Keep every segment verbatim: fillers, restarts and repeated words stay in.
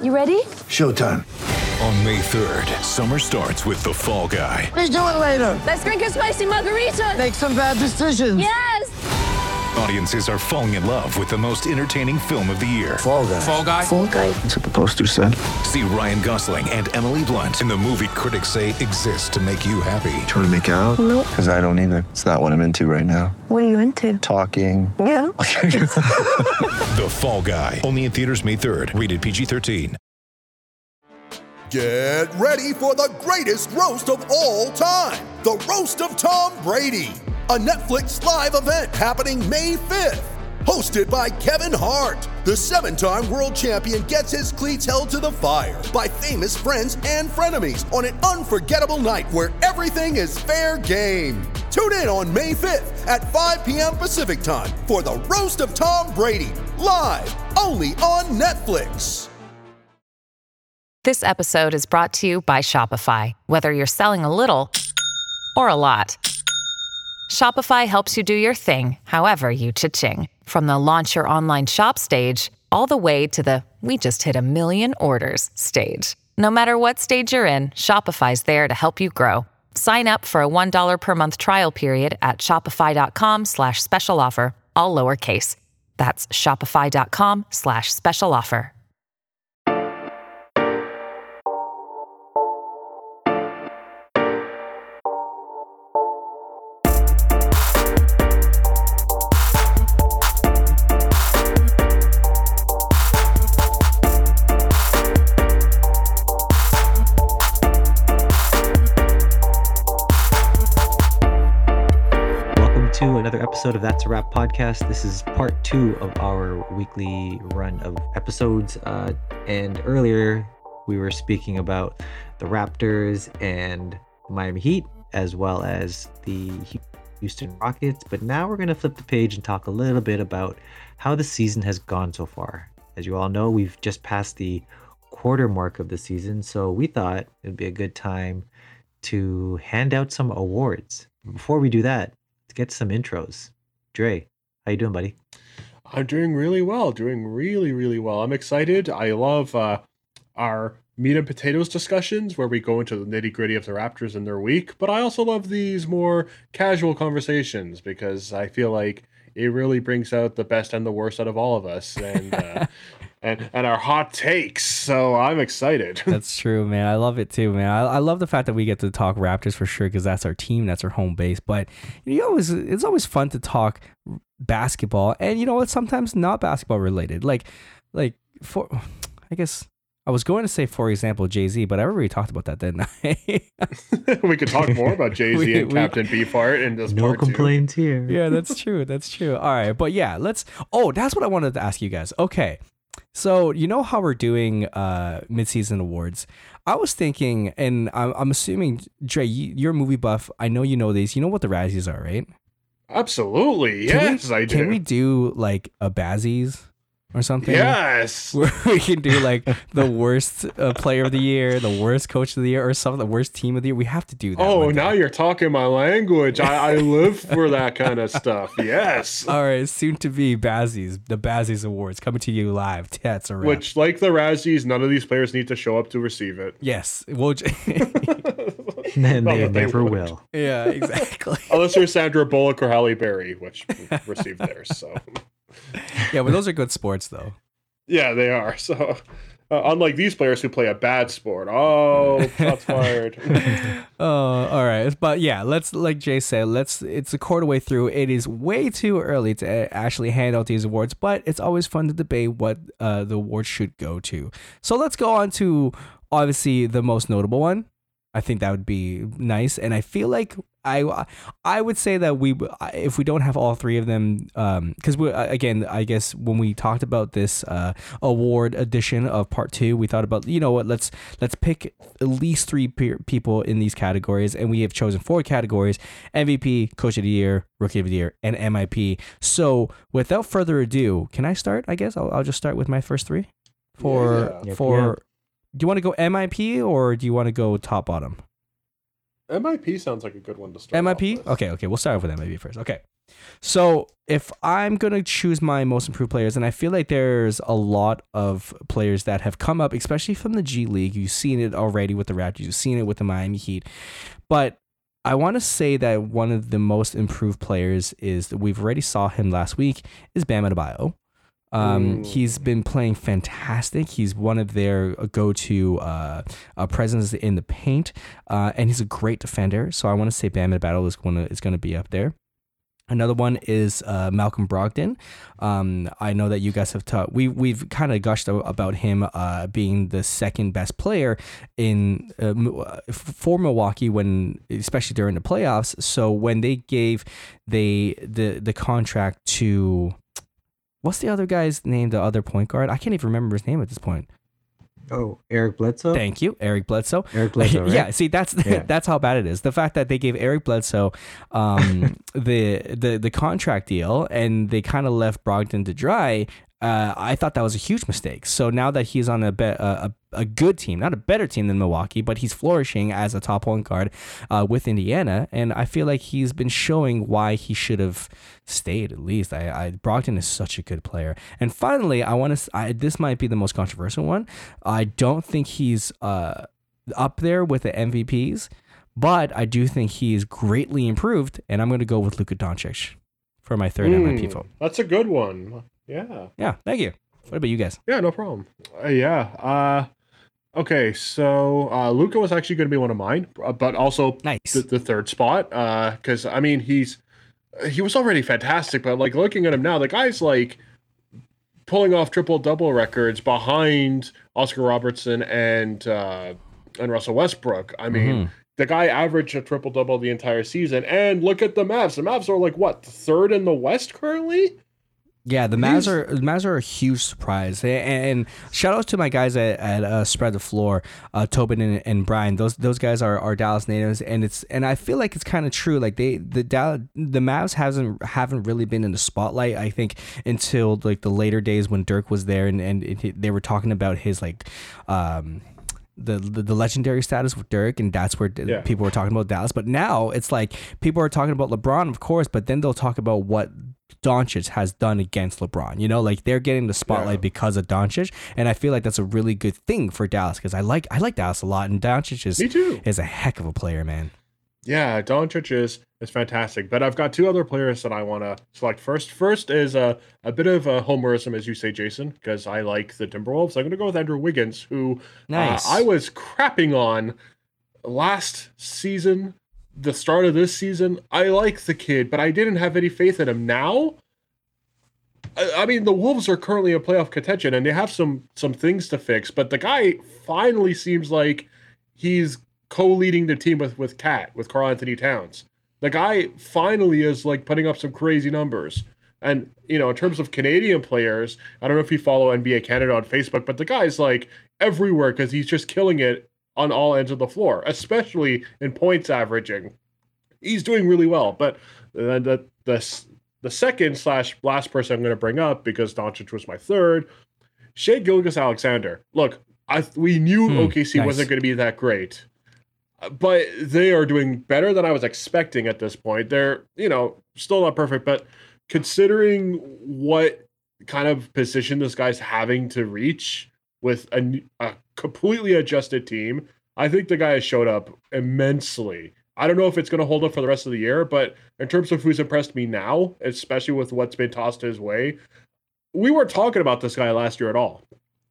You ready? Showtime. On May third, summer starts with The Fall Guy. Let's do it later. Let's drink a spicy margarita. Make some bad decisions. Yes! Audiences are falling in love with the most entertaining film of the year. Fall Guy. Fall Guy? Fall Guy. That's what the poster said. See Ryan Gosling and Emily Blunt in the movie critics say exists to make you happy. Trying to make it out? Nope. Because I don't either. It's not what I'm into right now. What are you into? Talking. Yeah. The Fall Guy. Only in theaters May third. Rated P G thirteen. Get ready for the greatest roast of all time. The Roast of Tom Brady. A Netflix live event happening May fifth. Hosted by Kevin Hart. The seven-time world champion gets his cleats held to the fire by famous friends and frenemies on an unforgettable night where everything is fair game. Tune in on May fifth at five p.m. Pacific time for the Roast of Tom Brady. Live only on Netflix. This episode is brought to you by Shopify. Whether you're selling a little or a lot, Shopify helps you do your thing, however you cha-ching. From the launch your online shop stage, all the way to the we just hit a million orders stage. No matter what stage you're in, Shopify's there to help you grow. Sign up for a one dollar per month trial period at shopify.com slash special offer, all lowercase. That's shopify.com slash special offer. Another episode of That's a Wrap podcast. This is part two of our weekly run of episodes. Uh, and earlier we were speaking about the Raptors and Miami Heat, as well as the Houston Rockets. But now we're going to flip the page and talk a little bit about how the season has gone so far. As you all know, we've just passed the quarter mark of the season, so we thought it'd be a good time to hand out some awards. Before we do that, get some intros. Dre, how you doing, buddy? I'm doing really well, doing really, really well. I'm excited. I love uh, our meat and potatoes discussions where we go into the nitty gritty of the Raptors and their week, but I also love these more casual conversations because I feel like it really brings out the best and the worst out of all of us and uh, and, and our hot takes. So I'm excited. That's true, man. I love it too, man. I, I love the fact that we get to talk Raptors for sure because that's our team, that's our home base. But you always, it's always fun to talk basketball, and you know it's sometimes not basketball related. Like, like for, I guess I was going to say, for example, Jay-Z, but I already talked about that, didn't I? We could talk more about Jay-Z we, and we, Captain Beefheart and this no part complaints two. here. Yeah, that's true. That's true. All right, but yeah, let's. Oh, that's what I wanted to ask you guys. Okay, so you know how we're doing uh, mid-season awards. I was thinking, and I'm, I'm assuming, Dre, you, you're a movie buff. I know you know these. You know what the Razzies are, right? Absolutely. Can yes, we, I do. Can we do like a Bazzies? Or something. Yes. Where we can do like the worst uh, player of the year, the worst coach of the year, or some of the worst team of the year. We have to do that. Oh, now you're talking my language. I, I live for that kind of stuff. Yes. All right. Soon to be Bazzies, the Bazzies Awards coming to you live. That's a wrap. Which, like the Razzies, none of these players need to show up to receive it. Yes. Well, and they never will. Yeah, exactly. Unless you're Sandra Bullock or Halle Berry, which received theirs. So. Yeah, but those are good sports, though. Yeah, they are. So, uh, unlike these players who play a bad sport. Oh, shots fired. Oh, all right. But yeah, let's, like Jay said, let's. It's a quarter way through. It is way too early to actually hand out these awards, but it's always fun to debate what uh, the awards should go to. So let's go on to obviously the most notable one. I think that would be nice, and I feel like I I would say that we if we don't have all three of them, um, because we again I guess when we talked about this uh, award edition of part two, we thought about you know what let's let's pick at least three pe- people in these categories, and we have chosen four categories: M V P, Coach of the Year, Rookie of the Year, and M I P. So without further ado, can I start? I guess I'll I'll just start with my first three for yeah. for. Yep, yep. Do you want to go M I P or do you want to go top bottom? M I P sounds like a good one to start. M I P? With. Okay, okay. We'll start with M I P first. Okay. So if I'm going to choose my most improved players, and I feel like there's a lot of players that have come up, especially from the G League. You've seen it already with the Raptors. You've seen it with the Miami Heat. But I want to say that one of the most improved players is, we've already saw him last week, is Bam Adebayo. Um, he's been playing fantastic. He's one of their go-to uh, uh, presence in the paint, uh, and he's a great defender. So I want to say Bam Adebayo is going to is going to be up there. Another one is uh, Malcolm Brogdon. Um, I know that you guys have taught. We we've kind of gushed about him uh, being the second best player in uh, for Milwaukee, when especially during the playoffs. So when they gave they the the contract to, what's the other guy's name? The other point guard. I can't even remember his name at this point. Oh, Eric Bledsoe. Thank you, Eric Bledsoe. Eric Bledsoe. Right? Yeah, see, that's yeah. that's how bad it is. The fact that they gave Eric Bledsoe um, the the the contract deal, and they kind of left Brogdon to dry. Uh, I thought that was a huge mistake. So now that he's on a, be- a a good team, not a better team than Milwaukee, but he's flourishing as a top point guard uh, with Indiana, and I feel like he's been showing why he should have stayed at least. I, I Brogdon is such a good player. And finally, I want to. This might be the most controversial one. I don't think he's uh, up there with the M V Ps, but I do think he's greatly improved, and I'm going to go with Luka Doncic for my third mm, M V P vote. That's a good one. Yeah. Yeah. Thank you. What about you guys? Yeah, no problem. Uh, yeah. Uh, okay. So uh, Luka was actually going to be one of mine, but also nice. the, the third spot. Because uh, I mean, he's he was already fantastic, but like looking at him now, the guy's like pulling off triple double records behind Oscar Robertson and uh, and Russell Westbrook. I mean. Mm-hmm. The guy averaged a triple double the entire season, and look at the Mavs. The Mavs are like what, third in the West currently? Yeah, the Mavs are the Mavs are a huge surprise, and, and shout out to my guys at, at uh, Spread the Floor, uh, Tobin and, and Brian. Those those guys are, are Dallas natives, and it's and I feel like it's kind of true. Like they the Dallas, the Mavs hasn't haven't really been in the spotlight. I think until like the later days when Dirk was there, and and it, they were talking about his like. Um, The, the the legendary status with Dirk, and that's where yeah. people were talking about Dallas. But now it's like people are talking about LeBron, of course, but then they'll talk about what Doncic has done against LeBron. You know, like they're getting the spotlight yeah. because of Doncic, and I feel like that's a really good thing for Dallas because I like I like Dallas a lot, and Doncic is Me too. is a heck of a player, man. Yeah, Doncic is is fantastic, but I've got two other players that I want to select first. First is a, a bit of a homerism, as you say, Jason, because I like the Timberwolves. I'm going to go with Andrew Wiggins, who nice. uh, I was crapping on last season, the start of this season. I like the kid, but I didn't have any faith in him. Now, I, I mean, the Wolves are currently in playoff contention, and they have some some things to fix, but the guy finally seems like he's co-leading the team with with Cat, with Karl Anthony Towns. The guy finally is like putting up some crazy numbers. And, you know, in terms of Canadian players, I don't know if you follow N B A Canada on Facebook, but the guy's like everywhere because he's just killing it on all ends of the floor, especially in points averaging. He's doing really well. But the the the, the second slash last person I'm going to bring up, because Doncic was my third, Shai Gilgeous-Alexander. Look, I we knew hmm, O K C nice. wasn't going to be that great. But they are doing better than I was expecting at this point. They're, you know, still not perfect, but considering what kind of position this guy's having to reach with a, a completely adjusted team, I think the guy has showed up immensely. I don't know if it's going to hold up for the rest of the year, but in terms of who's impressed me now, especially with what's been tossed his way, we weren't talking about this guy last year at all.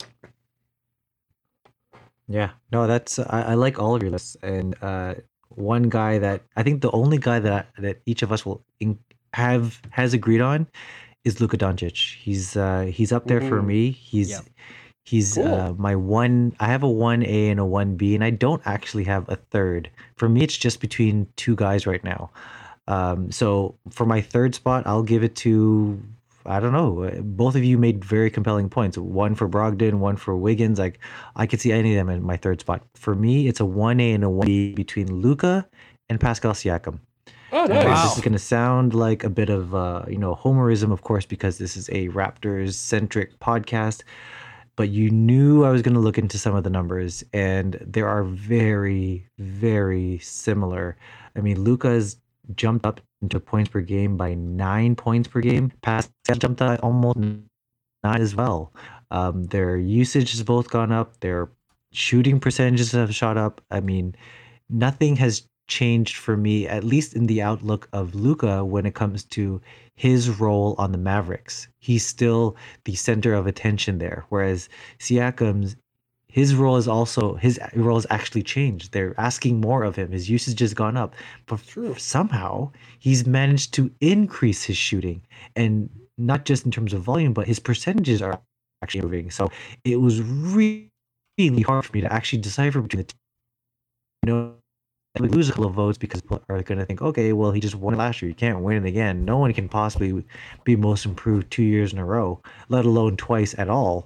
Yeah, no, that's I, I like all of your lists, and uh, one guy that I think the only guy that that each of us will in, have has agreed on is Luka Doncic. He's uh, he's up there mm-hmm. for me. He's yep. he's cool. uh, my one. I have a one A and a one B, and I don't actually have a third. For me, it's just between two guys right now. Um, so for my third spot, I'll give it to. I don't know. Both of you made very compelling points. One for Brogdon, one for Wiggins. Like I could see any of them in my third spot. For me, it's a one A and a one B between Luka and Pascal Siakam. Oh, nice. Wow. This is going to sound like a bit of uh, you know, homerism, of course, because this is a Raptors-centric podcast. But you knew I was going to look into some of the numbers, and there are very, very similar. I mean, Luka's jumped up into points per game by nine points per game. Pass jumped up almost nine as well. Um, their usage has both gone up. Their shooting percentages have shot up. I mean, nothing has changed for me, at least in the outlook of Luka when it comes to his role on the Mavericks. He's still the center of attention there, whereas Siakam's his role is also his role has actually changed. They're asking more of him. His usage has gone up, but True. somehow he's managed to increase his shooting, and not just in terms of volume, but his percentages are actually moving. So it was really, really hard for me to actually decipher between the two. You know, we lose a couple of votes because people are going to think, okay, well, he just won it last year. You can't win it again. No one can possibly be most improved two years in a row, let alone twice at all.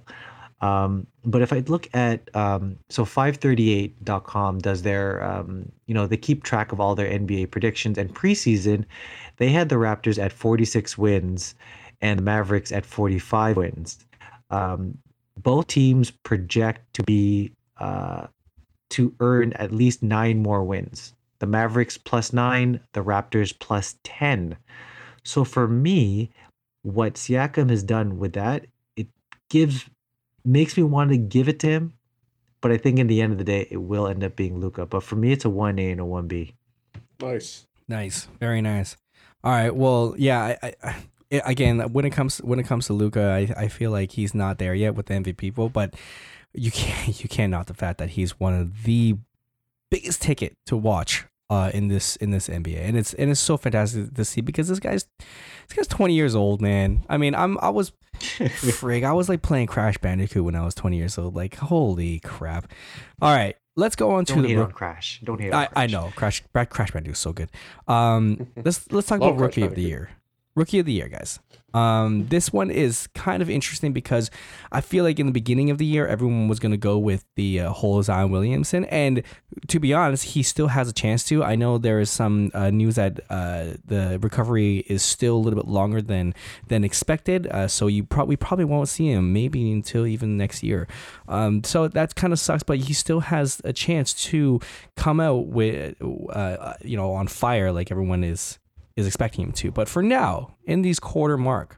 Um, but if I look at, um, so five thirty-eight dot com does their, um, you know, they keep track of all their N B A predictions, and preseason, they had the Raptors at forty-six wins and the Mavericks at forty-five wins. Um, both teams project to be, uh, to earn at least nine more wins. The Mavericks plus nine, the Raptors plus ten. So for me, what Siakam has done with that, it gives makes me want to give it to him, but I think in the end of the day, it will end up being Luka. But for me, it's a one A and a one B. Nice, nice, very nice. All right, well, yeah. I, I, it, again, when it comes when it comes to Luka, I, I feel like he's not there yet with the M V P vote, but you can't you can't knock the fact that he's one of the biggest ticket to watch uh, in this in this N B A, and it's and it's so fantastic to see because this guy's this guy's twenty years old, man. I mean, I'm I was. Frig, I was like playing Crash Bandicoot when I was twenty years old. Like, holy crap. All right, let's go on Don't to the hate rook- on Crash. Don't hate on I, Crash. I know Crash Crash Bandicoot is so good. Um, let's let's talk Love about Crash Rookie of the Year. Rookie of the Year, guys. Um, this one is kind of interesting because I feel like in the beginning of the year, everyone was going to go with the uh, whole Zion Williamson. And to be honest, he still has a chance to. I know there is some uh, news that uh, the recovery is still a little bit longer than than expected. Uh, so you probably probably won't see him maybe until even next year. Um, so that kind of sucks, but he still has a chance to come out with, uh, you know, on fire like everyone is. is expecting him to. But for now, in these quarter mark,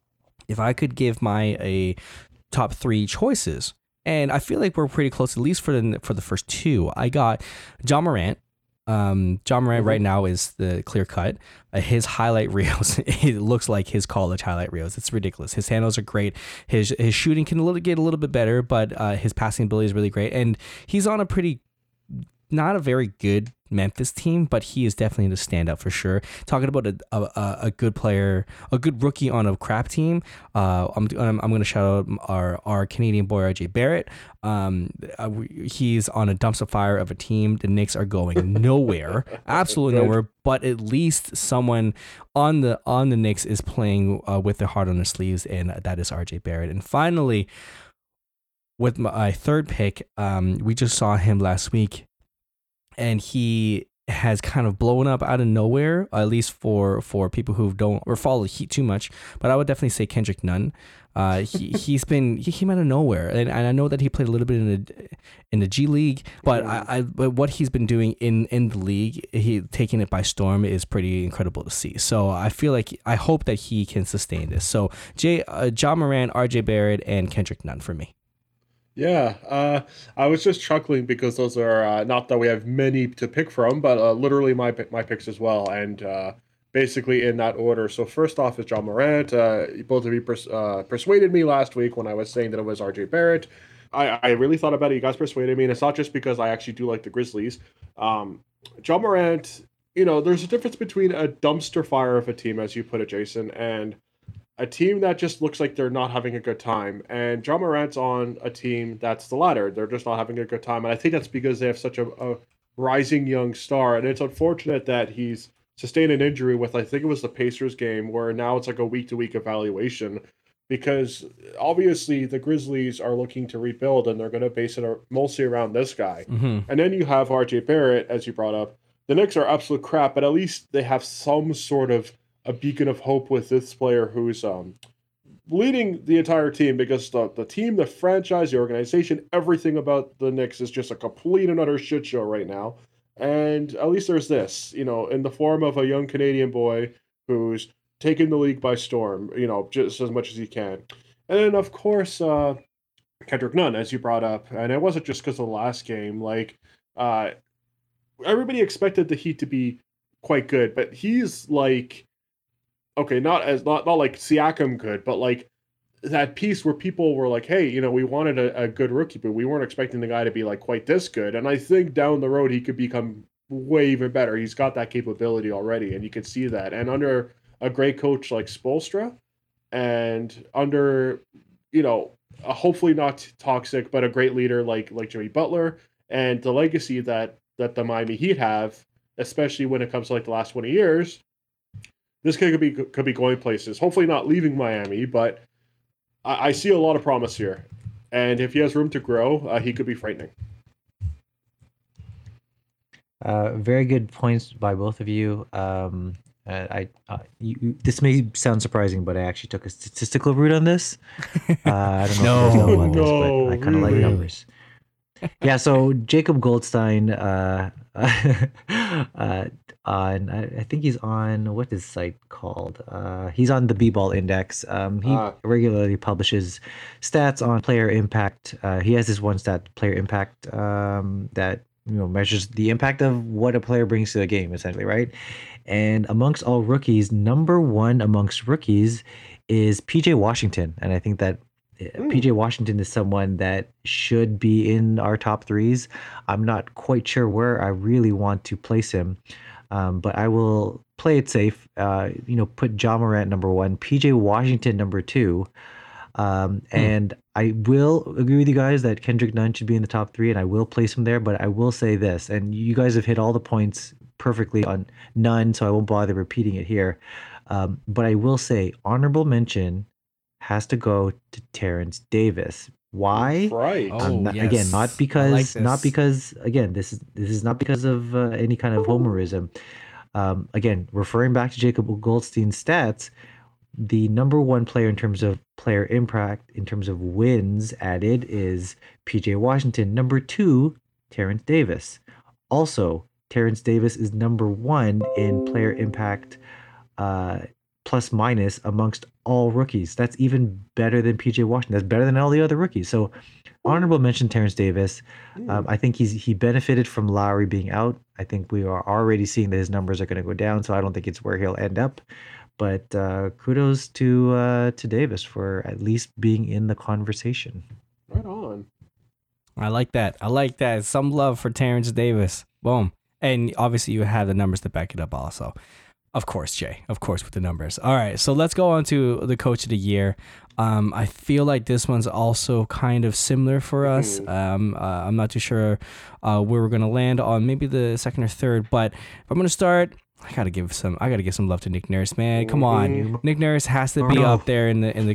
if I could give my a top three choices, and I feel like we're pretty close, at least for the for the first two, I got Ja Morant. Um, Ja Morant mm-hmm. right now is the clear cut. Uh, his highlight reels, it looks like his college highlight reels. It's ridiculous. His handles are great. His his shooting can a little, get a little bit better, but uh, his passing ability is really great. And he's on a pretty, not a very good Memphis team, but he is definitely the standout for sure. Talking about a a, a good player, a good rookie on a crap team. Uh, I'm I'm, I'm going to shout out our our Canadian boy R J Barrett. Um, uh, he's on a dumpster fire of a team. The Knicks are going nowhere, absolutely nowhere. But at least someone on the on the Knicks is playing uh, with their heart on their sleeves, and that is R J Barrett. And finally, with my third pick, um, we just saw him last week. And he has kind of blown up out of nowhere, at least for, for people who don't or follow the Heat too much. But I would definitely say Kendrick Nunn. Uh, he he's been he came out of nowhere, and, and I know that he played a little bit in the in the G League, but I, I but what he's been doing in, in the league, he taking it by storm is pretty incredible to see. So I feel like I hope that he can sustain this. So Jay, uh, Ja Morant, R J Barrett, and Kendrick Nunn for me. Yeah, uh, I was just chuckling because those are uh, not that we have many to pick from, but uh, literally my my picks as well, and uh, basically in that order. So first off is Ja Morant. Uh, both of you pers- uh, persuaded me last week when I was saying that it was R J Barrett. I, I really thought about it. You guys persuaded me, and it's not just because I actually do like the Grizzlies. Um, Ja Morant, you know, there's a difference between a dumpster fire of a team, as you put it, Jason, and a team that just looks like they're not having a good time. And Ja Morant's on a team that's the latter. They're just not having a good time. And I think that's because they have such a, a rising young star. And it's unfortunate that he's sustained an injury with, I think it was the Pacers game, where now it's like a week-to-week evaluation. Because obviously the Grizzlies are looking to rebuild, and they're going to base it mostly around this guy. Mm-hmm. And then you have R J Barrett, as you brought up. The Knicks are absolute crap, but at least they have some sort of a beacon of hope with this player who's um, leading the entire team, because the, the team, the franchise, the organization, everything about the Knicks is just a complete and utter shit show right now. And at least there's this, you know, in the form of a young Canadian boy who's taken the league by storm, you know, just as much as he can. And then, of course, uh, Kendrick Nunn, as you brought up. And it wasn't just because of the last game. Like, uh, everybody expected the Heat to be quite good, but he's like, okay, not as not, not like Siakam good, but like that piece where people were like, hey, you know, we wanted a, a good rookie, but we weren't expecting the guy to be like quite this good. And I think down the road, he could become way even better. He's got that capability already, and you could see that. And under a great coach like Spoelstra, and under, you know, a hopefully not toxic, but a great leader like like Jimmy Butler, and the legacy that that the Miami Heat have, especially when it comes to like the last twenty years, this kid could be could be going places. Hopefully not leaving Miami, but I, I see a lot of promise here. And if he has room to grow, uh, he could be frightening. Uh, very good points by both of you. Um, uh, I uh, you, this may sound surprising, but I actually took a statistical route on this. Uh, I don't know if you guys know about this, but I kind of like numbers. Yeah, so Jacob Goldstein, uh, uh, on I, I think he's on what is the site called? Uh, he's on the B-Ball Index. Um, he Ah. regularly publishes stats on player impact. Uh, he has this one stat, player impact, um, that you know measures the impact of what a player brings to the game, essentially, right? And amongst all rookies, number one amongst rookies is P J Washington, and I think that P J Washington is someone that should be in our top threes. I'm not quite sure where I really want to place him, um, but I will play it safe. Uh, you know, put Ja Morant number one, P J Washington number two, um, and I will agree with you guys that Kendrick Nunn should be in the top three, and I will place him there. But I will say this, and you guys have hit all the points perfectly on Nunn, so I won't bother repeating it here. Um, but I will say honorable mention has to go to Terrence Davis. Why? Right. Oh, Um, not- yes. Again, not I because, like this. not because, again, this is this is not because of uh, any kind of homerism. Um, again, referring back to Jacob Goldstein's stats, the number one player in terms of player impact, in terms of wins added, is P J Washington. Number two, Terrence Davis. Also, Terrence Davis is number one in player impact, uh, plus minus amongst all rookies. That's even better than P J Washington. That's better than all the other rookies. So honorable mention Terrence Davis. Um, I think he's he benefited from Lowry being out. I think we are already seeing that his numbers are going to go down. So I don't think it's where he'll end up. But uh, kudos to uh, to Davis for at least being in the conversation. Right on. I like that. I like that. Some love for Terrence Davis. Boom. And obviously you have the numbers to back it up also. Of course, Jay. Of course, with the numbers. All right, so let's go on to the coach of the year. Um, I feel like this one's also kind of similar for us. Um, uh, I'm not too sure uh, where we're gonna land on, maybe the second or third. But if I'm gonna start, I gotta give some. I gotta give some love to Nick Nurse, man. Come on, Nick Nurse has to be no. up there in the in the.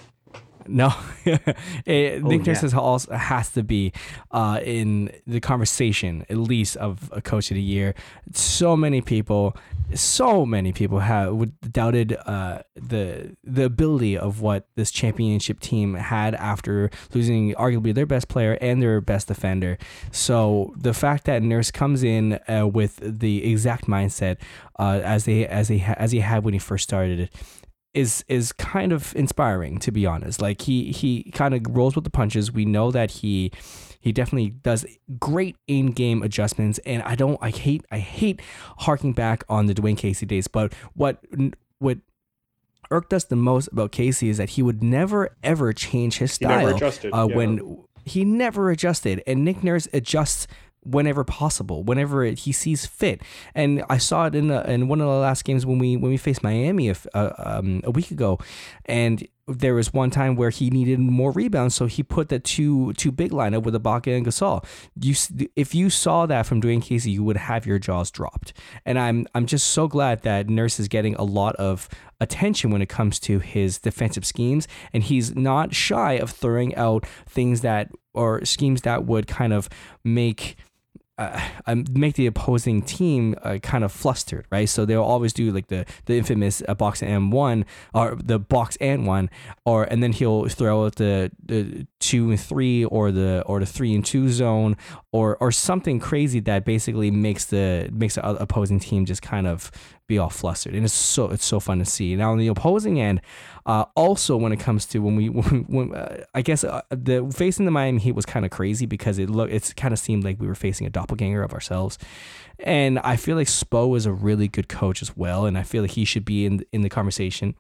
No, it, Oh, Nick Nurse yeah. has also has to be uh, in the conversation, at least, of a coach of the year. So many people, so many people have would doubted uh, the the ability of what this championship team had after losing arguably their best player and their best defender. So the fact that Nurse comes in uh, with the exact mindset uh, as they as they ha- as he had when he first started is is kind of inspiring, to be honest. Like he he kind of rolls with the punches. We know that he he definitely does great in-game adjustments, and I don't I hate I hate harking back on the Dwayne Casey days, but what what irked us the most about Casey is that he would never ever change his He never style adjusted, uh, yeah. when he never adjusted, and Nick Nurse adjusts whenever possible, whenever it, he sees fit. And I saw it in the, in one of the last games when we when we faced Miami a, uh, um, a week ago, and there was one time where he needed more rebounds, so he put the two two big lineup with Ibaka and Gasol. You, s- if you saw that from Dwayne Casey, you would have your jaws dropped. And I'm I'm just so glad that Nurse is getting a lot of attention when it comes to his defensive schemes, and he's not shy of throwing out things that or schemes that would kind of make. Uh, um, make the opposing team uh, kind of flustered, right? So they'll always do like the the infamous uh, box and one, or the box and one, or and then he'll throw out the, the two and three, or the or the three and two zone, or or something crazy that basically makes the makes the opposing team just kind of be all flustered, and it's so it's so fun to see. Now on the opposing end, uh, also when it comes to when we when, when uh, I guess uh, the facing the Miami Heat was kind of crazy because it looked it's kind of seemed like we were facing a doppelganger of ourselves, and I feel like Spo is a really good coach as well, and I feel like he should be in in the conversation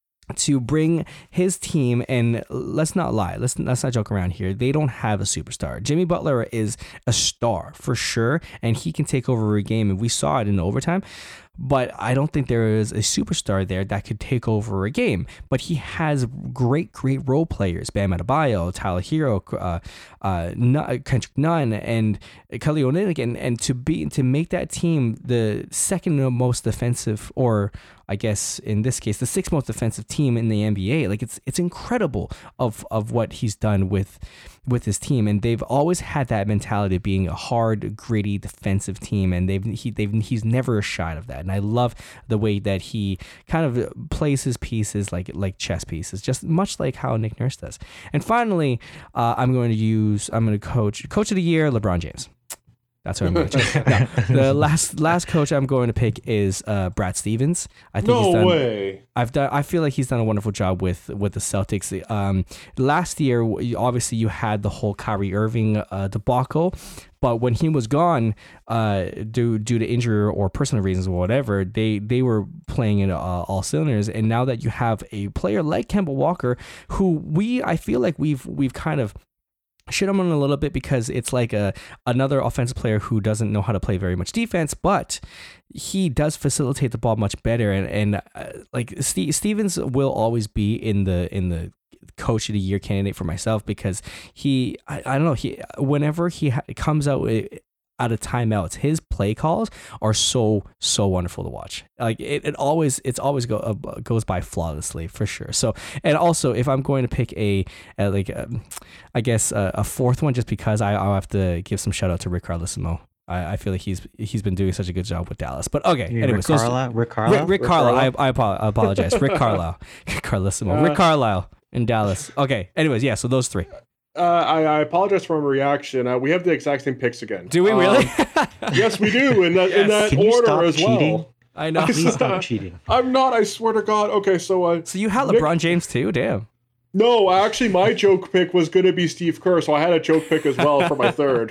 to bring his team. And let's not lie, let's let's not joke around here. They don't have a superstar. Jimmy Butler is a star for sure, and he can take over a game, and we saw it in overtime. But I don't think there is a superstar there that could take over a game. But he has great, great role players: Bam Adebayo, Tyler Hero, uh, uh, Kendrick Nunn, and Kelly Olynyk, and and to be to make that team the second most defensive, or I guess in this case the sixth most defensive team in the N B A. Like it's it's incredible of of what he's done with with his team, and they've always had that mentality of being a hard, gritty defensive team, and they've he they've he's never shied of that. And I love the way that he kind of plays his pieces like like chess pieces, just much like how Nick Nurse does. And finally, uh, I'm going to use I'm going to coach coach of the year LeBron James. That's what I'm going to choose. Now, the last last coach I'm going to pick is uh, Brad Stevens. I think no he's done, way. I've done. I feel like he's done a wonderful job with with the Celtics. Um, last year, obviously, you had the whole Kyrie Irving uh, debacle, but when he was gone, uh, due due to injury or personal reasons or whatever, they they were playing in uh, all cylinders. And now that you have a player like Kemba Walker, who we I feel like we've we've kind of shit him on a little bit because it's like a another offensive player who doesn't know how to play very much defense, but he does facilitate the ball much better. And and uh, like Steve, Stevens will always be in the in the coach of the year candidate for myself because he I, I don't know he whenever he ha- comes out out of timeouts, his play calls are so so wonderful to watch. Like it, it always it's always go uh, goes by flawlessly for sure. So and also if I'm going to pick a, a like a, I guess a, a fourth one, just because I I'll have to give some shout out to Rick Carlissimo. I, I feel like he's he's been doing such a good job with Dallas. But okay, yeah, anyways, Rick Carlisle, Rick Carlisle, Rick, Rick, Rick Carlisle. I I, apo- I apologize, Rick Carlisle, Carlissimo, uh, Rick Carlisle in Dallas. Okay, anyways, yeah, so those three. Uh, I, I apologize for my reaction. Uh, we have the exact same picks again. Do we really? Um, yes, we do. In that, yes. in that Can you order stop as cheating? well. I know. Please stop cheating. I'm not. I swear to God. Okay, so uh, so you had LeBron Nick, James too. Damn. No, actually, my joke pick was going to be Steve Kerr, so I had a joke pick as well for my third.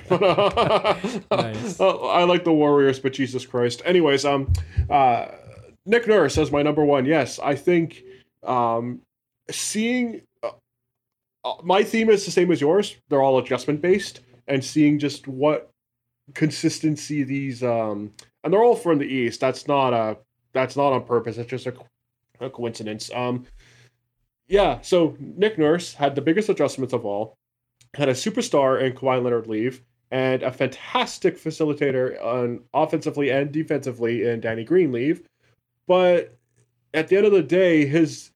Nice. uh, I like the Warriors, but Jesus Christ. Anyways, um, uh, Nick Nurse as my number one. Yes, I think um, seeing. My theme is the same as yours. They're all adjustment based, and seeing just what consistency these um and they're all from the East. That's not a that's not on purpose. It's just a, a coincidence. Um, yeah. So Nick Nurse had the biggest adjustments of all. Had a superstar in Kawhi Leonard leave, and a fantastic facilitator on offensively and defensively in Danny Green leave. But at the end of the day, his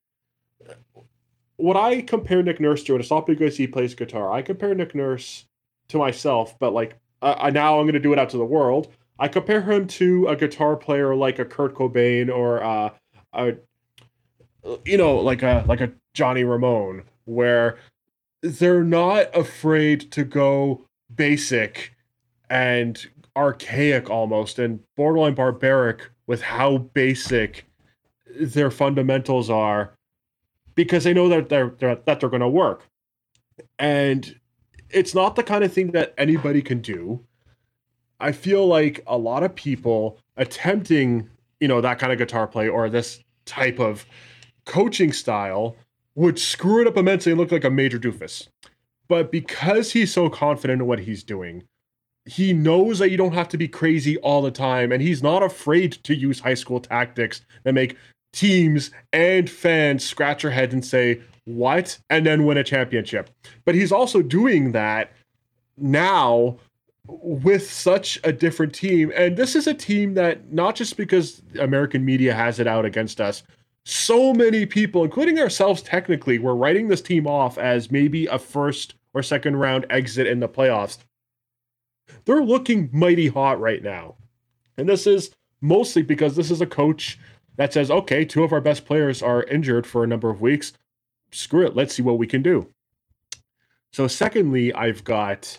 what I compare Nick Nurse to, and it's not because he plays guitar, I compare Nick Nurse to myself, but like, uh, I now I'm going to do it out to the world. I compare him to a guitar player like a Kurt Cobain or uh, a, you know, like a like a Johnny Ramone, where they're not afraid to go basic and archaic almost, and borderline barbaric with how basic their fundamentals are, because they know that they're, they're that they're going to work. And it's not the kind of thing that anybody can do. I feel like a lot of people attempting, you know, that kind of guitar play or this type of coaching style would screw it up immensely and look like a major doofus. But because he's so confident in what he's doing, he knows that you don't have to be crazy all the time, and he's not afraid to use high school tactics that make teams and fans scratch their heads and say, what? And then win a championship. But he's also doing that now with such a different team. And this is a team that, not just because American media has it out against us, so many people, including ourselves technically, were writing this team off as maybe a first or second round exit in the playoffs. They're looking mighty hot right now. And this is mostly because this is a coach that says, okay, two of our best players are injured for a number of weeks. Screw it. Let's see what we can do. So secondly, I've got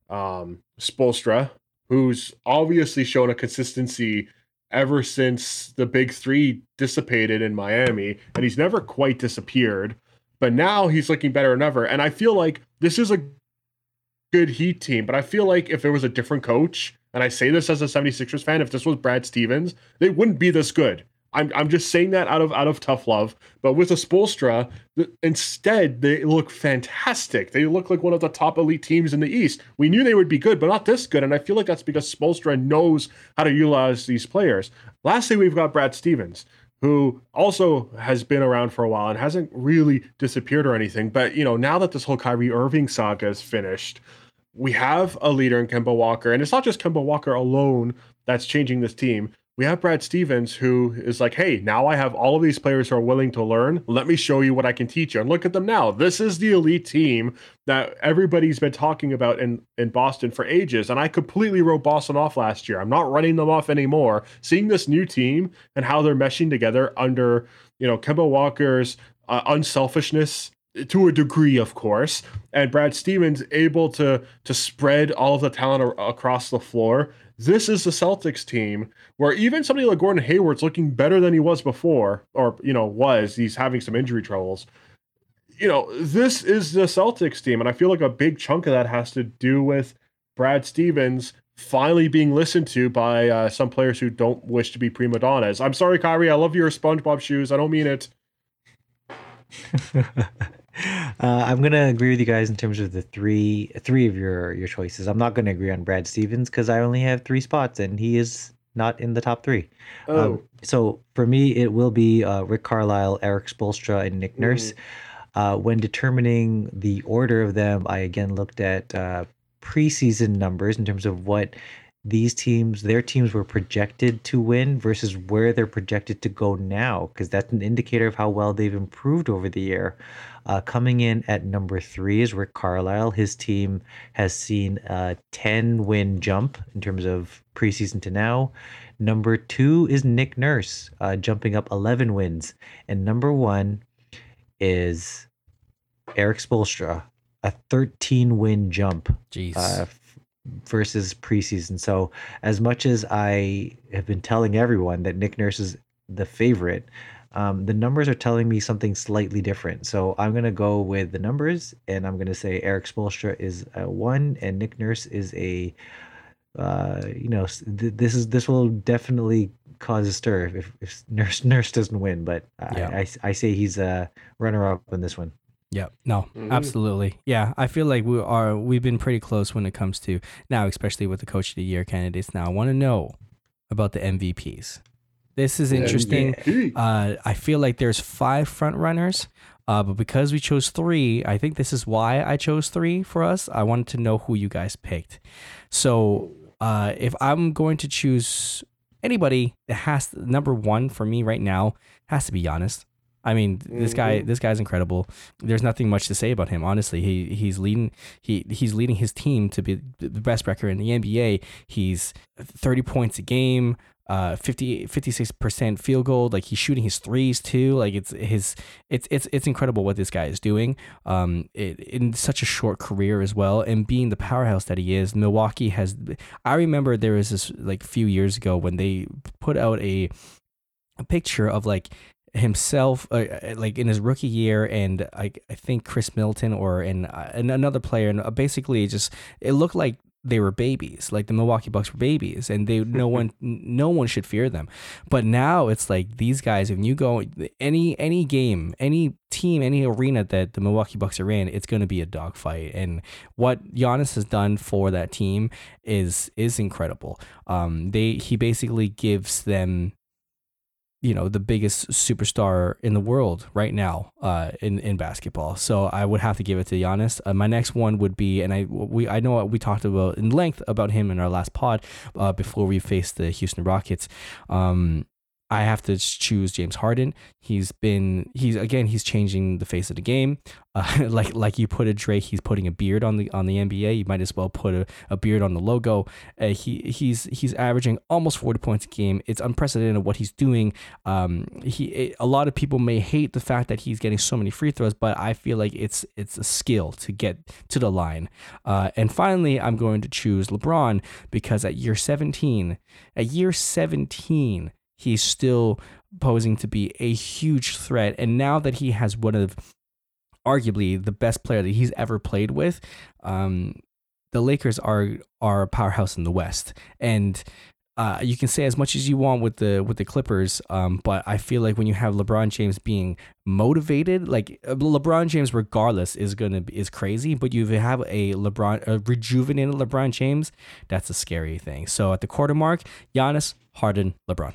um, Spoelstra, who's obviously shown a consistency ever since the big three dissipated in Miami, and he's never quite disappeared, but now he's looking better than ever. And I feel like this is a good Heat team, but I feel like if there was a different coach, and I say this as a seventy-sixers fan, if this was Brad Stevens, they wouldn't be this good. I'm I'm just saying that out of out of tough love. But with a Spoelstra, the, instead they look fantastic. They look like one of the top elite teams in the East. We knew they would be good, but not this good. And I feel like that's because Spoelstra knows how to utilize these players. Lastly, we've got Brad Stevens, who also has been around for a while and hasn't really disappeared or anything. But you know, now that this whole Kyrie Irving saga is finished, we have a leader in Kemba Walker, and it's not just Kemba Walker alone that's changing this team. We have Brad Stevens, who is like, hey, now I have all of these players who are willing to learn. Let me show you what I can teach you. And look at them now. This is the elite team that everybody's been talking about in, in Boston for ages. And I completely wrote Boston off last year. I'm not running them off anymore. Seeing this new team and how they're meshing together under, you know, Kemba Walker's uh, unselfishness, to a degree, of course, and Brad Stevens able to to spread all of the talent a- across the floor. This is the Celtics team where even somebody like Gordon Hayward's looking better than he was before, or, you know, was. He's having some injury troubles. You know, this is the Celtics team, and I feel like a big chunk of that has to do with Brad Stevens finally being listened to by uh, some players who don't wish to be prima donnas. I'm sorry, Kyrie. I love your SpongeBob shoes. I don't mean it. Uh, I'm gonna agree with you guys in terms of the three three of your your choices. I'm not gonna agree on Brad Stevens because I only have three spots and he is not in the top three. Oh. Um, so for me, it will be uh, Rick Carlisle, Eric Spoelstra, and Nick Nurse. Mm-hmm. Uh, when determining the order of them, I again looked at uh, preseason numbers in terms of what these teams, their teams were projected to win versus where they're projected to go now, because that's an indicator of how well they've improved over the year. Uh, coming in at number three is Rick Carlisle. His team has seen a ten win jump in terms of preseason to now. Number two is Nick Nurse, uh, jumping up eleven wins. And number one is Eric Spoelstra, a thirteen win jump. Jeez. Uh, versus preseason. So as much as I have been telling everyone that Nick Nurse is the favorite, um, the numbers are telling me something slightly different. So I'm going to go with the numbers, and I'm going to say Eric Spoelstra is a one and Nick Nurse is a, uh, you know, th- this is this will definitely cause a stir if, if Nurse Nurse doesn't win. But Yeah. I, I, I say he's a runner-up in this one. Yeah, no, Mhm. absolutely. Yeah, I feel like we are, we've been pretty close when it comes to now, especially with the Coach of the Year candidates. Now, I want to know about the M V Ps. This is interesting. Yeah. Uh, I feel like there's five front runners, uh, but because we chose three, I think this is why I chose three for us. I wanted to know who you guys picked. So uh, if I'm going to choose anybody, it has number one for me right now has to be Giannis. I mean, this guy, this guy's incredible. There's nothing much to say about him, honestly. He he's leading he he's leading his team to be the best record in the N B A. He's thirty points a game, uh, fifty, fifty-six percent field goal. Like, he's shooting his threes too. Like, it's his it's it's it's incredible what this guy is doing. Um, it, in such a short career as well, and being the powerhouse that he is. Milwaukee has. I remember there was this like few years ago when they put out a a picture of like himself uh, like in his rookie year, and I, I think Chris Middleton or and, uh, and another player, and basically just it looked like they were babies, like the Milwaukee Bucks were babies, and they no one no one should fear them. But now it's like these guys, if you go any any game, any team, any arena that the Milwaukee Bucks are in, it's going to be a dogfight. And what Giannis has done for that team is is incredible. Um, they he basically gives them, you know, the biggest superstar in the world right now uh, in, in basketball. So I would have to give it to Giannis. Uh, my next one would be, and I we I know we talked about in length about him in our last pod uh, before we faced the Houston Rockets. Um, I have to choose James Harden. He's been he's again he's changing the face of the game. Uh, like like you put it, Drake. He's putting a beard on the on the N B A. You might as well put a, a beard on the logo. Uh, he he's he's averaging almost forty points a game. It's unprecedented what he's doing. Um, he it, a lot of people may hate the fact that he's getting so many free throws, but I feel like it's it's a skill to get to the line. Uh, and finally, I'm going to choose LeBron because at year seventeen, at year seventeen. He's still posing to be a huge threat. And now that he has one of arguably the best player that he's ever played with, um, the Lakers are are a powerhouse in the West. And uh, you can say as much as you want with the with the Clippers, um, but I feel like when you have LeBron James being motivated, like LeBron James regardless is gonna be, is crazy, but you have a LeBron a rejuvenated LeBron James, that's a scary thing. So at the quarter mark, Giannis, Harden, LeBron.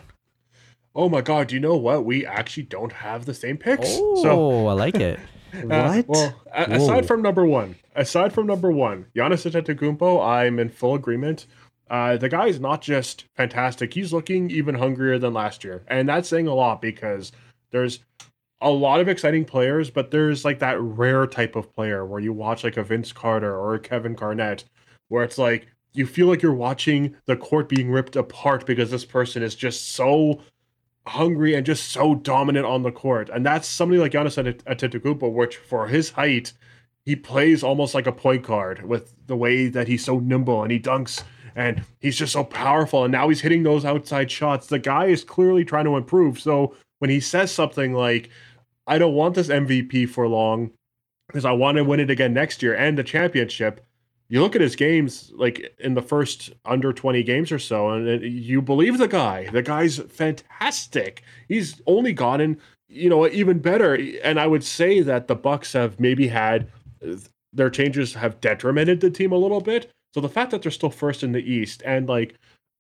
Oh my God! You know what? We actually don't have the same picks. Oh, so, I like it. uh, What? Well, a- aside from number one, aside from number one, Giannis Antetokounmpo, I'm in full agreement. Uh, the guy is not just fantastic; he's looking even hungrier than last year, and that's saying a lot because there's a lot of exciting players, but there's like that rare type of player where you watch like a Vince Carter or a Kevin Garnett, where it's like you feel like you're watching the court being ripped apart because this person is just so hungry and just so dominant on the court. And that's somebody like Giannis Antetokounmpo, which for his height, he plays almost like a point guard with the way that he's so nimble and he dunks and he's just so powerful. And now he's hitting those outside shots. The guy is clearly trying to improve. So when he says something like, I don't want this M V P for long because I want to win it again next year and the championship, you look at his games, like in the first under twenty games or so, and you believe the guy. The guy's fantastic. He's only gotten, you know, even better. And I would say that the Bucks have maybe had their changes have detrimented the team a little bit. So the fact that they're still first in the East and like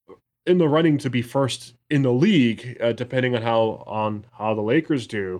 in the running to be first in the league, uh, depending on how on how the Lakers do,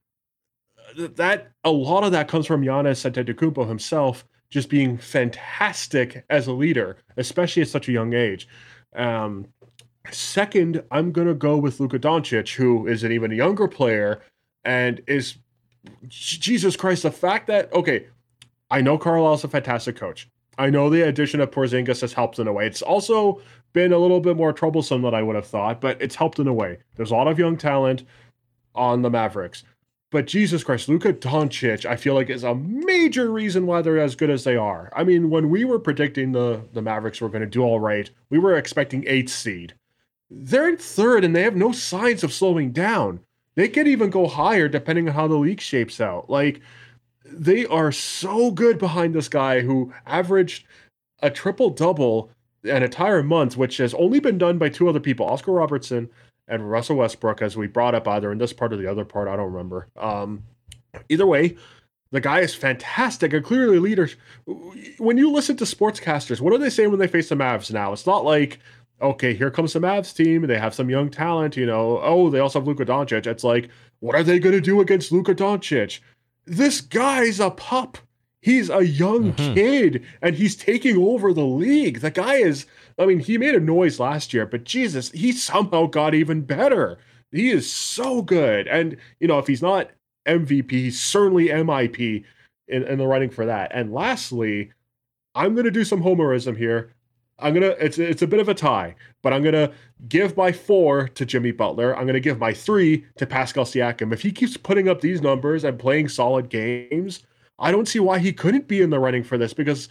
that a lot of that comes from Giannis Antetokounmpo himself. Just being fantastic as a leader, especially at such a young age. Um, second, I'm going to go with Luka Doncic, who is an even younger player and is, Jesus Christ, the fact that, okay, I know Carlisle's a fantastic coach. I know the addition of Porzingis has helped in a way. It's also been a little bit more troublesome than I would have thought, but it's helped in a way. There's a lot of young talent on the Mavericks. But Jesus Christ, Luka Doncic, I feel like is a major reason why they're as good as they are. I mean, when we were predicting the, the Mavericks were going to do all right, we were expecting eighth seed. They're in third and they have no signs of slowing down. They could even go higher depending on how the league shapes out. Like, they are so good behind this guy who averaged a triple-double an entire month, which has only been done by two other people, Oscar Robertson and Russell Westbrook, as we brought up either in this part or the other part. I don't remember. Um, either way, the guy is fantastic and clearly a leader. When you listen to sportscasters, what do they say when they face the Mavs now? It's not like, okay, here comes the Mavs team. They have some young talent, you know. Oh, they also have Luka Doncic. It's like, what are they going to do against Luka Doncic? This guy's a pup. He's a young mm-hmm. kid, and he's taking over the league. The guy is, I mean, he made a noise last year, but Jesus, he somehow got even better. He is so good. And, you know, if he's not M V P, he's certainly M I P in, in the running for that. And lastly, I'm going to do some homerism here. I'm going to, it's, it's a bit of a tie, but I'm going to give my four to Jimmy Butler. I'm going to give my three to Pascal Siakam. If he keeps putting up these numbers and playing solid games, I don't see why he couldn't be in the running for this, because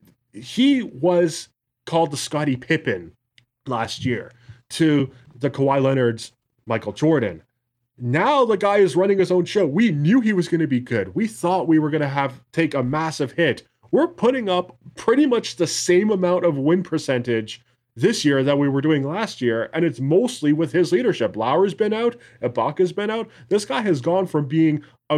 he was called the Scottie Pippen last year to the Kawhi Leonard's Michael Jordan. Now the guy is running his own show. We knew he was going to be good. We thought we were going to have take a massive hit. We're putting up pretty much the same amount of win percentage this year that we were doing last year, and it's mostly with his leadership. Lowry's been out, Ibaka's been out. This guy has gone from being a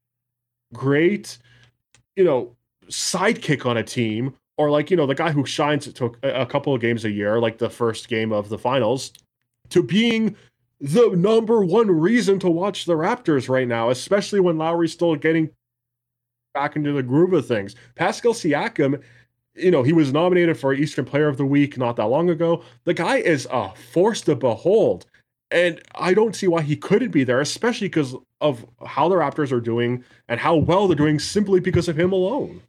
great, you know, sidekick on a team, or like, you know, the guy who shines to a couple of games a year, like the first game of the finals, to being the number one reason to watch the Raptors right now, especially when Lowry's still getting back into the groove of things. Pascal Siakam, you know, he was nominated for Eastern Player of the Week not that long ago. The guy is a force to behold. And I don't see why he couldn't be there, especially because of how the Raptors are doing and how well they're doing simply because of him alone.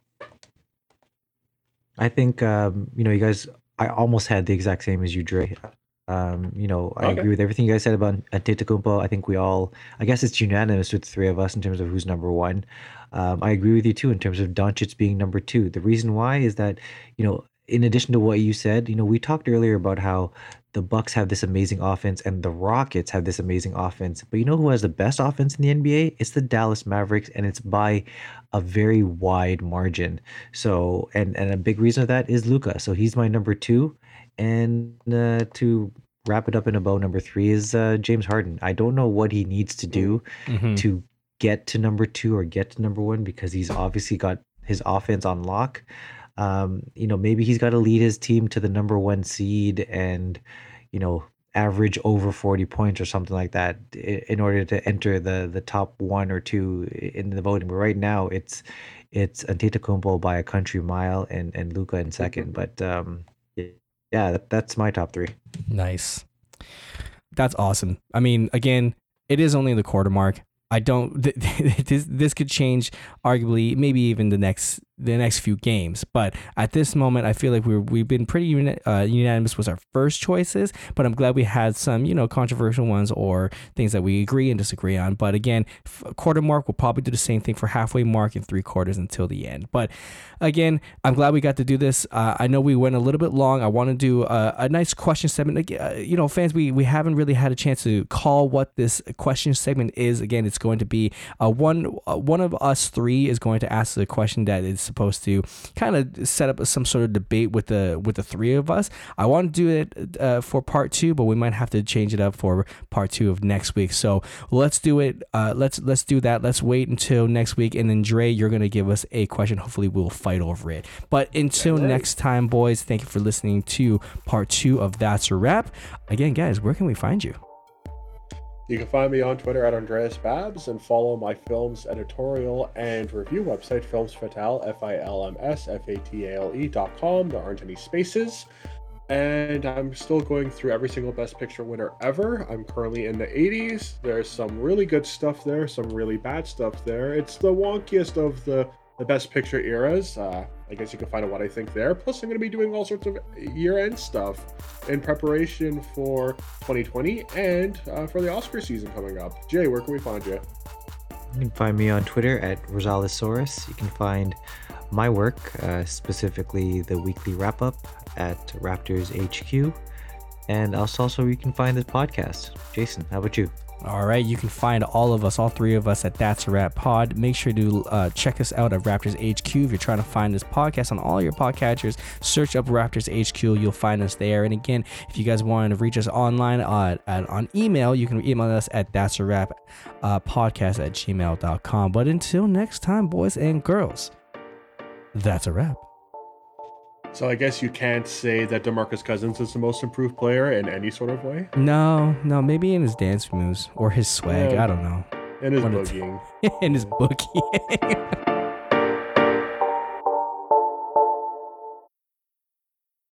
I think, um, you know, you guys, I almost had the exact same as you, Dre. Um, you know, I Okay. agree with everything you guys said about Antetokounmpo. I think we all, I guess it's unanimous with the three of us in terms of who's number one. Um, I agree with you too in terms of Doncic being number two. The reason why is that, you know, in addition to what you said, you know, we talked earlier about how the Bucks have this amazing offense and the Rockets have this amazing offense. But you know who has the best offense in the N B A? It's the Dallas Mavericks, and it's by a very wide margin. So, and and a big reason of that is Luka. So he's my number two. And uh, to wrap it up in a bow, number three is uh, James Harden. I don't know what he needs to do Mhm. to get to number two or get to number one because he's obviously got his offense on lock. Um, you know, maybe he's got to lead his team to the number one seed and, you know, average over forty points or something like that i- in order to enter the the top one or two in the voting. But right now, it's it's Antetokounmpo by a country mile and and Luka in second. But um, yeah, that, that's my top three. Nice. That's awesome. I mean, again, it is only the quarter mark. I don't. Th- th- this this could change, arguably, maybe even the next the next few games. But at this moment, I feel like we're we've been pretty uni- uh, unanimous with our first choices. But I'm glad we had some, you know, controversial ones or things that we agree and disagree on. But again, f- quarter mark, we'll probably do the same thing for halfway mark and three quarters until the end. But again, I'm glad we got to do this. Uh, I know we went a little bit long. I want to do a, a nice question segment. Uh, you know, fans, we we haven't really had a chance to call what this question segment is. Again, it's going to be uh, one uh, one of us three is going to ask the question that is supposed to kind of set up some sort of debate with the with the three of us. I want to do it uh, for part two, but we might have to change it up for part two of next week. So let's do it. Uh, let's let's do that. Let's wait until next week, and then Dre, you're gonna give us a question. Hopefully, we'll fight over it. But until Right. next time, boys, thank you for listening to part two of That's a Wrap. Again, guys, where can we find you? You can find me on Twitter at Andreas Babs and follow my films editorial and review website, Films Fatale, F I L M S F A T A L E dot com. There aren't any spaces. And I'm still going through every single Best Picture winner ever. I'm currently in the eighties. There's some really good stuff there, some really bad stuff there. It's the wonkiest of the, the Best Picture eras. Uh, I guess you can find out what I think there. Plus, I'm going to be doing all sorts of year-end stuff in preparation for twenty twenty and uh, for the Oscar season coming up. Jay, where can we find you? You can find me on Twitter at Rosalesaurus. You can find my work, uh, specifically the weekly wrap up, at Raptors H Q. And also, also you can find this podcast. Jason, how about you? All right, you can find all of us, all three of us, at That's a Wrap Pod. Make sure to uh, check us out at Raptors H Q. If you're trying to find this podcast on all your podcatchers, search up Raptors H Q. You'll find us there. And again, if you guys want to reach us online uh, at, on email, you can email us at That's a Wrap uh, podcast at gmail dot com. But until next time, boys and girls, that's a wrap. So I guess you can't say that DeMarcus Cousins is the most improved player in any sort of way. No, no, maybe in his dance moves or his swag. Yeah. I don't know. And his One of the boogieing. In his bookie.